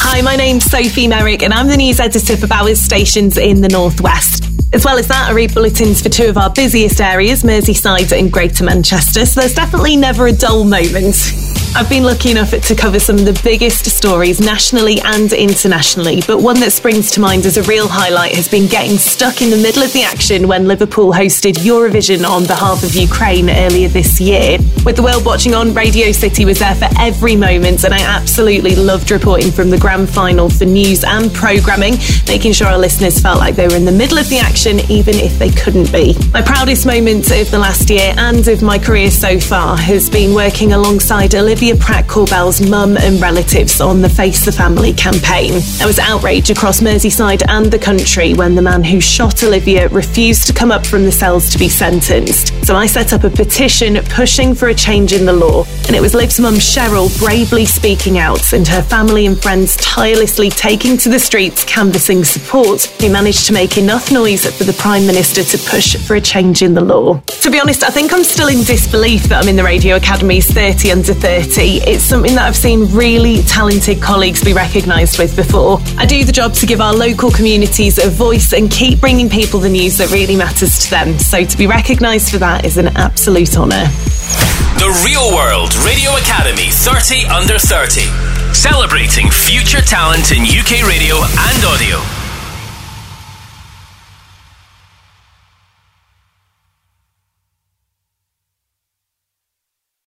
Hi, my name's Sophie Merrick and I'm the news editor for Bowers Stations in the North West. As well as that, I read bulletins for two of our busiest areas, Merseyside and Greater Manchester, so there's definitely never a dull moment. I've been lucky enough to cover some of the biggest stories nationally and internationally, but one that springs to mind as a real highlight has been getting stuck in the middle of the action when Liverpool hosted Eurovision on behalf of Ukraine earlier this year. With the world watching on, Radio City was there for every moment, and I absolutely loved reporting from the grand final for news and programming, making sure our listeners felt like they were in the middle of the action even if they couldn't be. My proudest moment of the last year and of my career so far has been working alongside Olivia Pratt-Corbell's mum and relatives on the Face the Family campaign. There was outrage across Merseyside and the country when the man who shot Olivia refused to come up from the cells to be sentenced. So I set up a petition pushing for a change in the law, and it was Liv's mum Cheryl bravely speaking out and her family and friends tirelessly taking to the streets canvassing support who managed to make enough noise for the Prime Minister to push for a change in the law. To be honest, I think I'm still in disbelief that I'm in the Radio Academy's 30 Under 30. It's something that I've seen really talented colleagues be recognised with before. I do the job to give our local communities a voice and keep bringing people the news that really matters to them. So to be recognised for that is an absolute honour. The Real World Radio Academy 30 Under 30. Celebrating future talent in UK radio and audio.